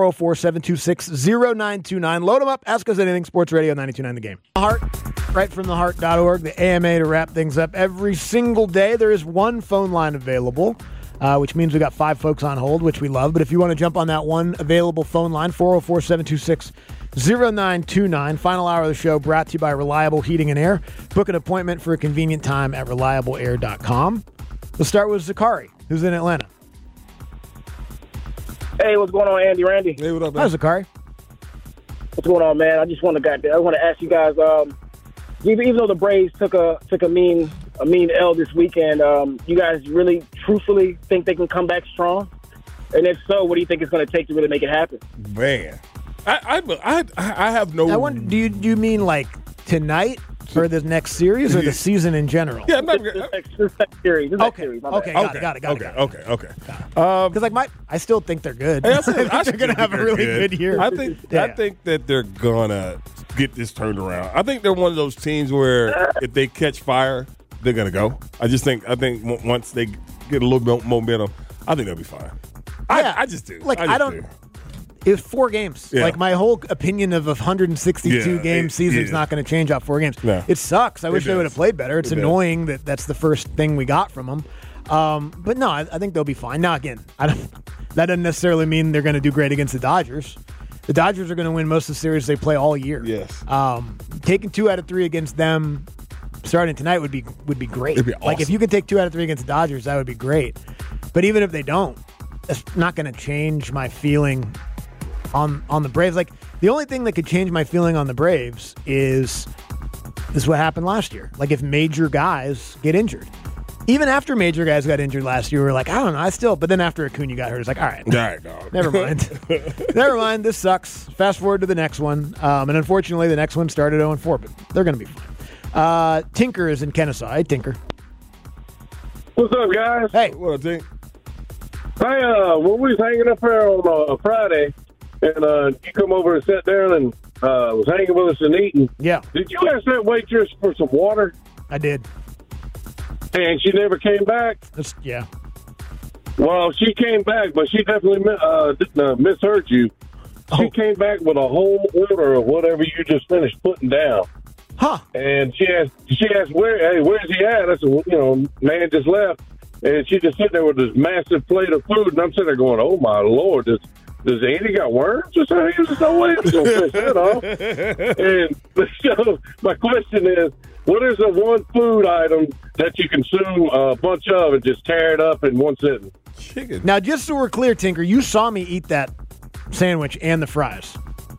404-726-0929. Load them up. Ask us anything. Sports Radio 92.9 The Game. Heart, rightfromtheheart.org, the AMA to wrap things up. Every single day there is one phone line available, which means we got 5 folks on hold, which we love. But if you want to jump on that one available phone line, 404-726-0929. Final hour of the show brought to you by Reliable Heating and Air. Book an appointment for a convenient time at reliableair.com. Let's start with Zakari, who's in Atlanta. Hey, what's going on, Andy Randy? Hey, what up, man? How's Zakari? What's going on, man? I just want to ask you guys, even though the Braves took a mean L this weekend, you guys really, truthfully think they can come back strong? And if so, what do you think it's going to take to really make it happen? Man, I have no. I wonder, do you mean like tonight or the next series or the season in general? Yeah, this next series. Okay, got it. Okay. Because I still think they're good. Hey, I think they're going to have a really good year. I think that they're gonna get this turned around. I think they're one of those teams where if they catch fire, they're gonna go. I think once they get a little bit momentum, I think they'll be fine. I just do. It's 4 games. Yeah. Like, my whole opinion of a 162-game season is not going to change off 4 games. No. It sucks. I wish they would have played better. It's annoying that that's the first thing we got from them. But no, I think they'll be fine. Now, again, that doesn't necessarily mean they're going to do great against the Dodgers. The Dodgers are going to win most of the series they play all year. Yes. Taking 2 out of 3 against them starting tonight would be great. It'd be awesome. Like, if you could take 2 out of 3 against the Dodgers, that would be great. But even if they don't, it's not going to change my feeling on the Braves. Like, the only thing that could change my feeling on the Braves is what happened last year. Like, if major guys get injured. Even after major guys got injured last year, we were like, I don't know, but then after Acuna got hurt, it's like, all right, dog. Never mind. Never mind, this sucks. Fast forward to the next one. And unfortunately, the next one started 0-4, but they're going to be fine. Tinker is in Kennesaw. Hey, Tinker. What's up, guys? Hey. What up, Tink? Hey, when we was hanging up here on Friday, and you come over and sat down and was hanging with us and eating. Yeah. Did you ask that waitress for some water? I did. And she never came back? Yeah. Well, she came back, but she definitely misheard you. She came back with a whole order of whatever you just finished putting down. Huh. And she asked, where's he at? I said, man just left. And she just sitting there with this massive plate of food, and I'm sitting there going, oh, my Lord, does Andy got worms or something? There's no way he's going to fish that off. And so my question is, what is the one food item that you consume a bunch of and just tear it up in one sitting? Chicken. Now, just so we're clear, Tinker, you saw me eat that sandwich and the fries.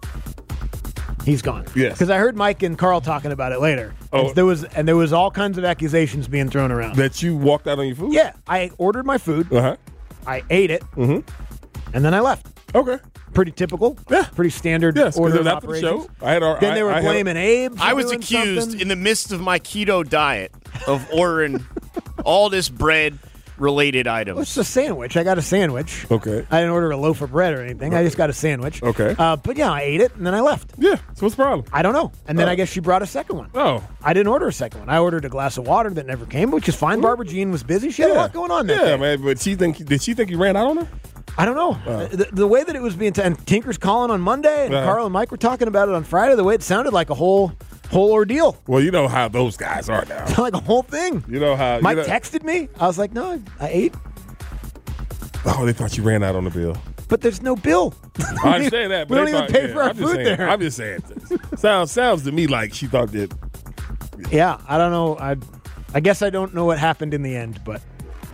He's gone. Yes. Because I heard Mike and Carl talking about it later. Oh. There was all kinds of accusations being thrown around. That you walked out on your food? Yeah. I ordered my food. Uh-huh. I ate it. Mm-hmm. And then I left. Okay. Pretty typical. Yeah. Pretty standard order of operations. Then they were blaming Abe. I was accused in the midst of my keto diet of ordering all this bread-related items. Well, it's a sandwich. I got a sandwich. Okay. I didn't order a loaf of bread or anything. I just got a sandwich. Okay. But yeah, I ate it and then I left. Yeah. So what's the problem? I don't know. And then I guess she brought a second one. Oh. I didn't order a second one. I ordered a glass of water that never came, which is fine. Barbara Jean was busy. She had a lot going on that day. Man. But did she think you ran out on her? I don't know. The way that it was being and Tinker's calling on Monday, and Carl and Mike were talking about it on Friday, the way it sounded like a whole ordeal. Well, you know how those guys are now. It's like a whole thing. You know how Mike texted me. I was like, no, I ate. Oh, they thought you ran out on the bill. But there's no bill. I understand that. We don't even pay for our food there. I'm just saying. Sounds to me like she thought that. Yeah, I don't know. I guess I don't know what happened in the end, but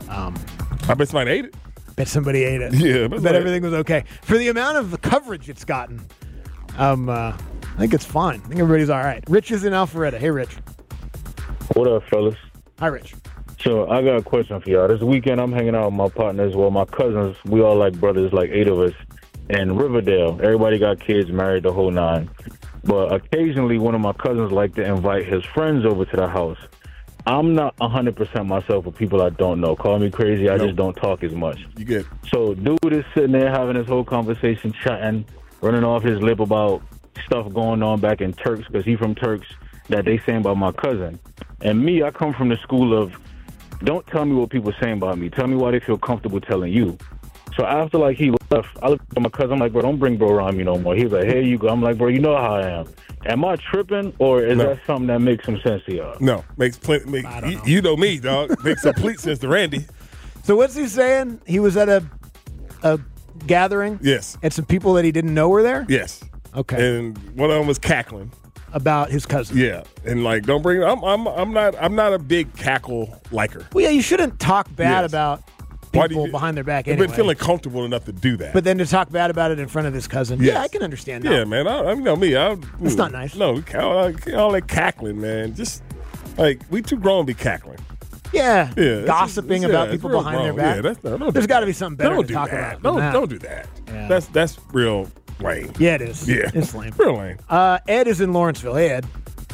I bet somebody ate it. Bet somebody ate it. Yeah, bet everything was okay. For the amount of coverage it's gotten, I think it's fine. I think everybody's all right. Rich is in Alpharetta. Hey, Rich. What up, fellas? Hi, Rich. So I got a question for y'all. This weekend I'm hanging out with my partners, my cousins. We all like brothers, like 8 of us, in Riverdale. Everybody got kids, married, the whole nine. But occasionally one of my cousins like to invite his friends over to the house. I'm not 100% myself with people I don't know. Call me crazy. I just don't talk as much. You get. So dude is sitting there having this whole conversation, chatting, running off his lip about stuff going on back in Turks, because he's from Turks, that they saying about my cousin. And me, I come from the school of, don't tell me what people are saying about me. Tell me why they feel comfortable telling you. So after, like, he left, I looked at my cousin. I'm like, bro, don't bring bro around me no more. He was like, here you go. I'm like, bro, you know how I am. Am I tripping, or is that something that makes some sense to y'all? No. Makes plenty. You know me, dog. Makes complete sense to Randy. So what's he saying? He was at a gathering? Yes. And some people that he didn't know were there? Yes. Okay. And one of them was cackling about his cousin. Yeah, and like, don't bring. I'm not a big cackle liker. Well, yeah, you shouldn't talk bad about people behind their back anyway. I've been feeling comfortable enough to do that. But then to talk bad about it in front of his cousin, yes. Yeah, I can understand that. Yeah, man, I know me. That's not nice. No, all that cackling, man. Just like, we too grown to be cackling. Yeah, gossiping about people behind their back. Yeah, there's got to be something better to talk about. Don't do that. Yeah. That's real lame. Yeah, it is. Yeah, it's lame. Real lame. Ed is in Lawrenceville. Hey, Ed.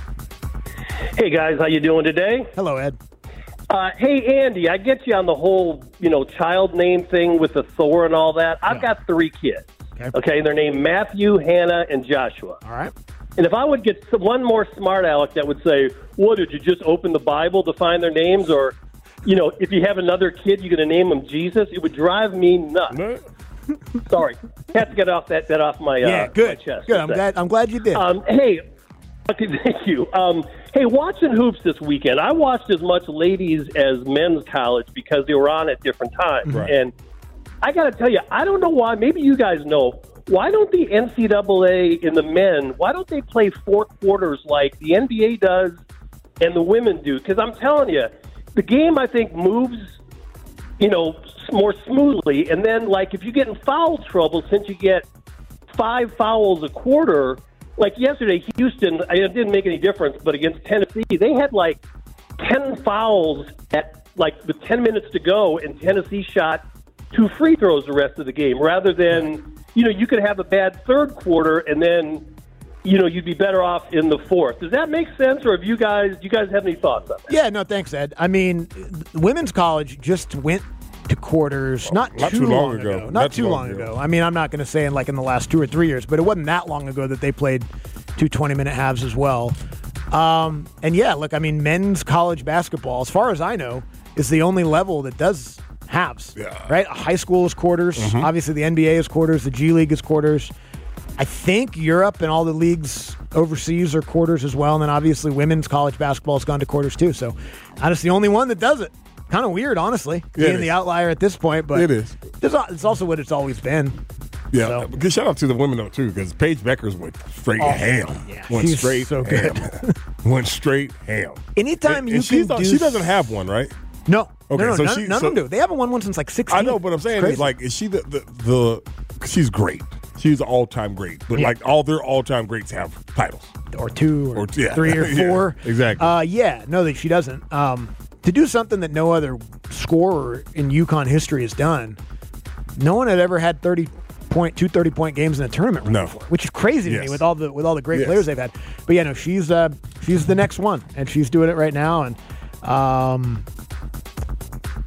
Hey, guys. How you doing today? Hello, Ed. Hey, Andy, I get you on the whole, child name thing with the Thor and all that. I've got 3 kids. Okay, they're named Matthew, Hannah, and Joshua. All right. And if I would get one more smart aleck that would say, what, did you just open the Bible to find their names? Or, if you have another kid, you're going to name him Jesus? It would drive me nuts. Sorry. Had to get off that off my, good. my chest. Good. I'm glad you did. Hey, thank you. Hey, watching hoops this weekend, I watched as much ladies as men's college because they were on at different times. Right. And I got to tell you, I don't know why. Maybe you guys know. Why don't the NCAA in the men, why don't they play 4 quarters like the NBA does and the women do? Because I'm telling you, the game, I think, moves, more smoothly. And then, like, if you get in foul trouble, since you get 5 fouls a quarter, like yesterday, Houston, it didn't make any difference, but against Tennessee, they had like 10 fouls at with 10 minutes to go, and Tennessee shot 2 free throws the rest of the game, rather than, you could have a bad third quarter and then, you'd be better off in the fourth. Does that make sense, or do you guys have any thoughts on that? Yeah, no, thanks, Ed. I mean, women's college just went to quarters not too long ago. Not too long ago. I mean, I'm not going to say in the last 2 or 3 years, but it wasn't that long ago that they played 2 20-minute halves as well. And yeah, look, I mean, men's college basketball, as far as I know, is the only level that does halves. Yeah. Right? High school is quarters. Mm-hmm. Obviously, the NBA is quarters. The G League is quarters. I think Europe and all the leagues overseas are quarters as well. And then obviously women's college basketball has gone to quarters too. So that's the only one that does it. Kind of weird, honestly, being the outlier at this point. But it is. It's also what it's always been. Yeah, so. Good shout out to the women though too, because Paige Beckers went straight ham. Yeah, went she's straight so ham. good. Went straight ham. Anytime you she can do, she doesn't have one, right? No. Okay, no, so none of them do. They haven't won one since 16. I know, but I'm saying is she the she's great. She's an all-time great, but all their all-time greats have titles, or 2, or 3, or 4. Yeah, exactly. No, that she doesn't. To do something that no other scorer in UConn history has done, no one had ever had 30-point games in a tournament before, which is crazy to me with all the great players they've had. But yeah, no, she's the next one, and she's doing it right now. And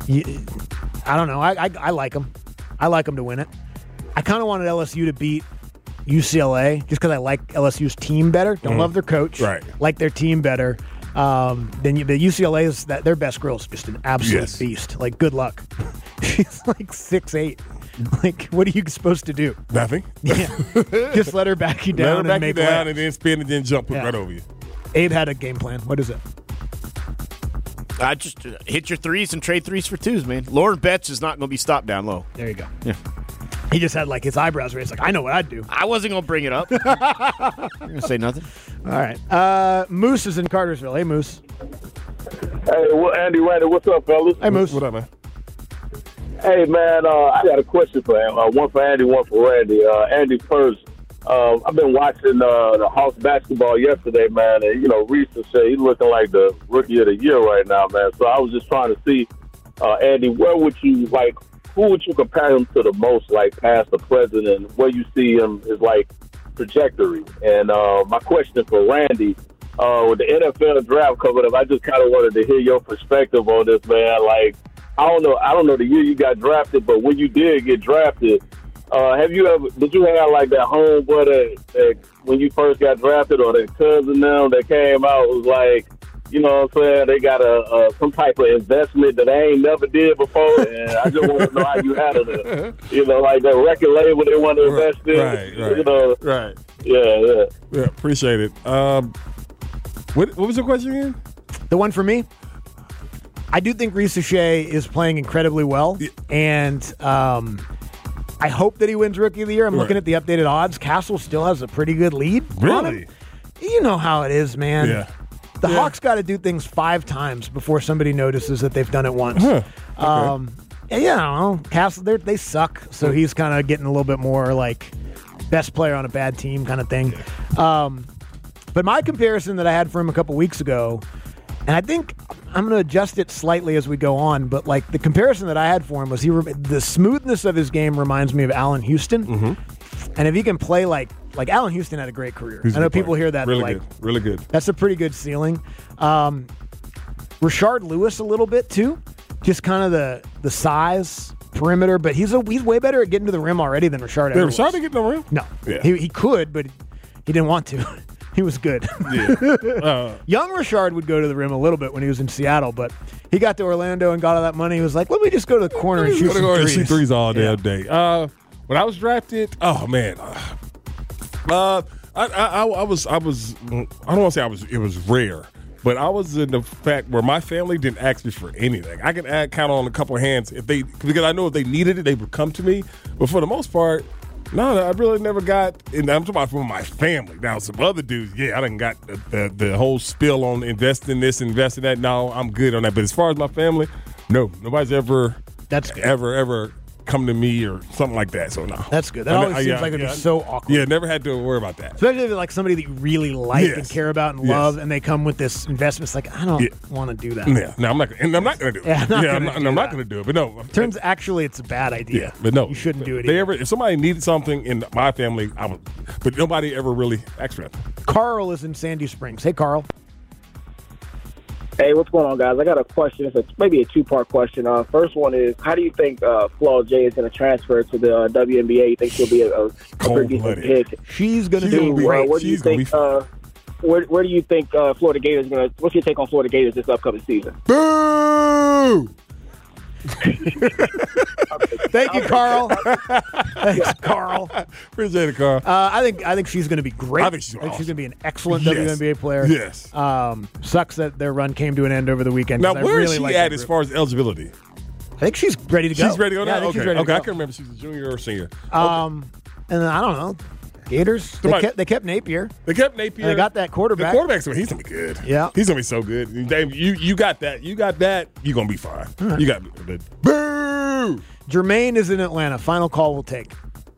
I don't know. I like them. I like them to win it. I kind of wanted LSU to beat UCLA just because I like LSU's team better. Don't love their coach. Right. Like their team better. Then the UCLA is their best girl's just an absolute beast. Like, good luck. She's like 6'8". Like, what are you supposed to do? Nothing. Yeah. Just let her back you down and make and then spin and then jump right over you. Abe had a game plan. What is it? I just hit your threes and trade threes for twos, man. Lauren Betts is not going to be stopped down low. There you go. Yeah. He just had like his eyebrows raised. Like, I know what I'd do. I wasn't going to bring it up. You're going to say nothing? All right. Moose is in Cartersville. Hey, Moose. Hey, Andy, Randy, what's up, fellas? Hey, Moose. What up, man? Hey, man, I got a question for him. One for Andy, one for Randy. Andy first. I've been watching the Hawks basketball yesterday, man, and, Reese said he's looking like the rookie of the year right now, man. So I was just trying to see, Andy, who would you compare him to the most, like, past the present, and where you see him is, like, trajectory? And my question for Randy, with the NFL draft coming up, I just kind of wanted to hear your perspective on this, man. Like, I don't know the year you got drafted, but when you did get drafted, did you have like that homeboy that when you first got drafted, or that cousin now that came out was like, you know what I'm saying, they got some type of investment that I ain't never did before, and I just want to know how you handled it. Like that record label they want to invest in. Right. Yeah, appreciate it. What was your question again? The one for me? I do think Reese Shea is playing incredibly well, and I hope that he wins Rookie of the Year. I'm looking at the updated odds. Castle still has a pretty good lead. Really? You know how it is, man. Yeah. The Hawks got to do things 5 times before somebody notices that they've done it once. Okay. I don't know. Castle, they suck, so he's kind of getting a little bit more like best player on a bad team kind of thing. But my comparison that I had for him a couple weeks ago, and I think I'm going to adjust it slightly as we go on, but like the comparison that I had for him was the smoothness of his game reminds me of Allen Houston. Mm-hmm. And if he can play like Allen Houston had a great career. I know people hear that. Really good. That's a pretty good ceiling. Rashard Lewis a little bit too. Just kind of the size, perimeter, but he's way better at getting to the rim already than Rashard ever was. Rashard didn't get to the rim? No. Yeah. He could, but he didn't want to. He was good. Yeah. Young Rashard would go to the rim a little bit when he was in Seattle, but he got to Orlando and got all that money. He was like, let me just go to the corner and shoot some threes. Shoot threes all damn day. When I was drafted, oh man, I was I don't want to say it was rare, but I was in the fact where my family didn't ask me for anything. I can count on a couple of hands because I know if they needed it, they would come to me. But for the most part, no, I really never got, and I'm talking about from my family. Now, some other dudes, I done got the whole spill on investing this, investing that. No, I'm good on that. But as far as my family, no, nobody's ever come to me or something like that. So no, that's good. That always seems like it'd be so awkward. Yeah, never had to worry about that. Especially if like somebody that you really like and care about and love, and they come with this investment. It's like, I don't want to do that. Yeah, no, I'm not going to do it. I'm not going to do it. But no, actually it's a bad idea. Yeah, but no, you shouldn't do it. If somebody needed something in my family, I would. But nobody ever really asked for it. Carl is in Sandy Springs. Hey, Carl. Hey, what's going on, guys? I got a question. It's maybe a 2-part question. First one is, how do you think Flaw J is going to transfer to the WNBA? You think she'll be a pretty decent pick? She's going to do great. Where do you think? Where do you think Florida Gators going to? What's your take on Florida Gators this upcoming season? Boo! Thank you, Carl. Thanks, Carl. Appreciate it, Carl. I think she's going to be great. I think she's awesome. She's going to be an excellent WNBA player. Yes. Sucks that their run came to an end over the weekend. Now, where is she at as far as eligibility? I think she's ready to go. She's ready to go now? Yeah, Okay, I can remember she's a junior or senior. And then, I don't know. Gators. They kept Napier. They kept Napier. And they got that quarterback. The quarterback's he's gonna be good. Yeah, he's gonna be so good. Dave, you got that. You got that. You're gonna be fine. Right. You got it. Boo! Jermaine is in Atlanta. Final call we'll take.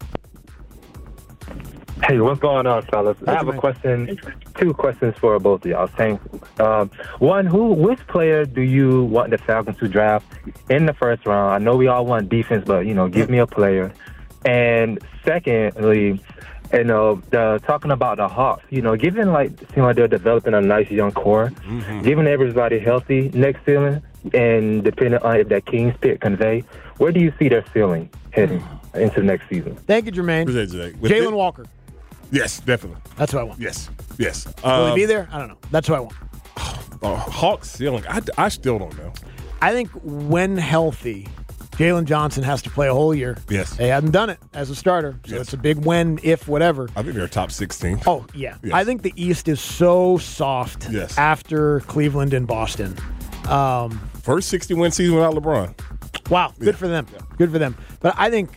Hey, what's going on, fellas? I have a question. 2 questions for both of y'all. Same. One, which player do you want the Falcons to draft in the first round? I know we all want defense, but give me a player. And secondly, talking about the Hawks, given seem like they're developing a nice young core, given everybody healthy next season, and depending on if that Kings pick convey, where do you see their ceiling heading into the next season? Thank you, Jermaine. Jalen Walker. Yes, definitely. That's what I want. Yes. Will he be there? I don't know. That's what I want. Hawks ceiling. I still don't know. I think when healthy, Jalen Johnson has to play a whole year. Yes. They hadn't done it as a starter, so it's a big when, if, whatever. I think they're a top 16. Oh, yeah. Yes. I think the East is so soft after Cleveland and Boston. First 60-win season without LeBron. Wow. Good for them. Good for them. But I think,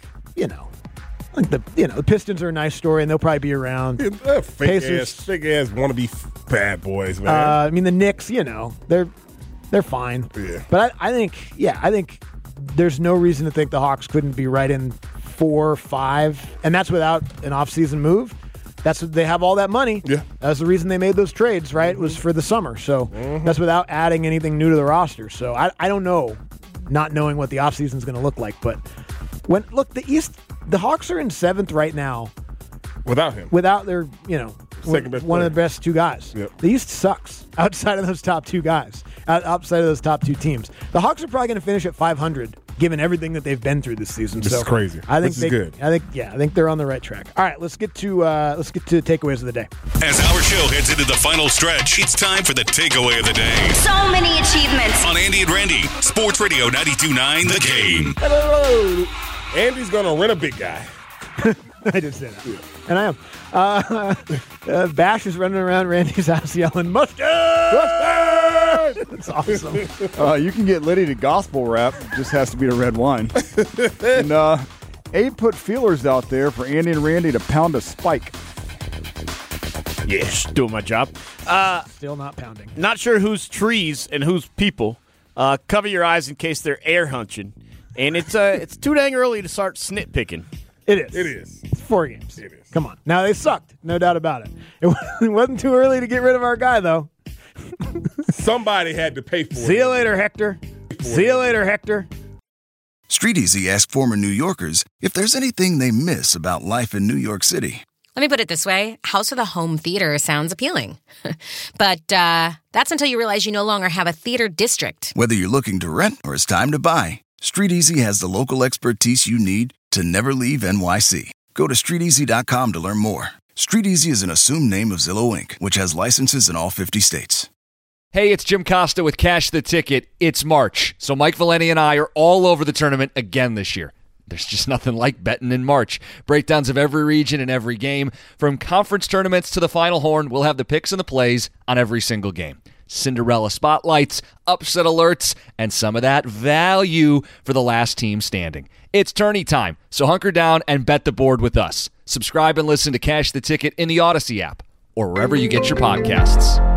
the Pistons are a nice story, and they'll probably be around. Fake ass wannabe bad boys, man. I mean, the Knicks, they're fine. Yeah. But I think there's no reason to think the Hawks couldn't be right in 4 or 5, and that's without an offseason move. They have all that money. Yeah. That's the reason they made those trades, right? Was for the summer. So that's without adding anything new to the roster. So I don't know, not knowing what the offseason is going to look like. But the East, the Hawks are in 7th right now. Without him. Without their, second best one player. of the best 2 guys. Yep. The East sucks outside of those top 2 guys, outside of those top 2 teams. The Hawks are probably going to finish at 500, given everything that they've been through this season. This is crazy. I think this is good. I think they're on the right track. All right, let's get to takeaways of the day. As our show heads into the final stretch, it's time for the takeaway of the day. So many achievements. On Andy and Randy, Sports Radio 92.9 The Game. Hello. Andy's going to rent a big guy. I did say that. And I am. Bash is running around Randy's house yelling, "Mustard! Mustard!" That's awesome. You can get Liddy to gospel rap. It just has to be the red wine. And Abe put feelers out there for Andy and Randy to pound a spike. Yes, doing my job. Still not pounding. Not sure who's trees and who's people. Cover your eyes in case they're air hunching. And it's too dang early to start snit picking. It is. It is. It's 4 games. It is. Come on. Now, they sucked. No doubt about it. It wasn't too early to get rid of our guy, though. Somebody had to pay for it. See you later, Hector. See you later, Hector. Street Easy asked former New Yorkers if there's anything they miss about life in New York City. Let me put it this way. House with a home theater sounds appealing. But that's until you realize you no longer have a theater district. Whether you're looking to rent or it's time to buy, Street Easy has the local expertise you need to never leave NYC. Go to StreetEasy.com to learn more. Street Easy is an assumed name of Zillow Inc., which has licenses in all 50 states. Hey, it's Jim Costa with Cash the Ticket. It's March, so Mike Valeni and I are all over the tournament again this year. There's just nothing like betting in March. Breakdowns of every region and every game. From conference tournaments to the Final Horn, we'll have the picks and the plays on every single game. Cinderella spotlights, upset alerts, and some of that value for the last team standing. It's tourney time, so hunker down and bet the board with us. Subscribe and listen to Cash the Ticket in the Odyssey app or wherever you get your podcasts.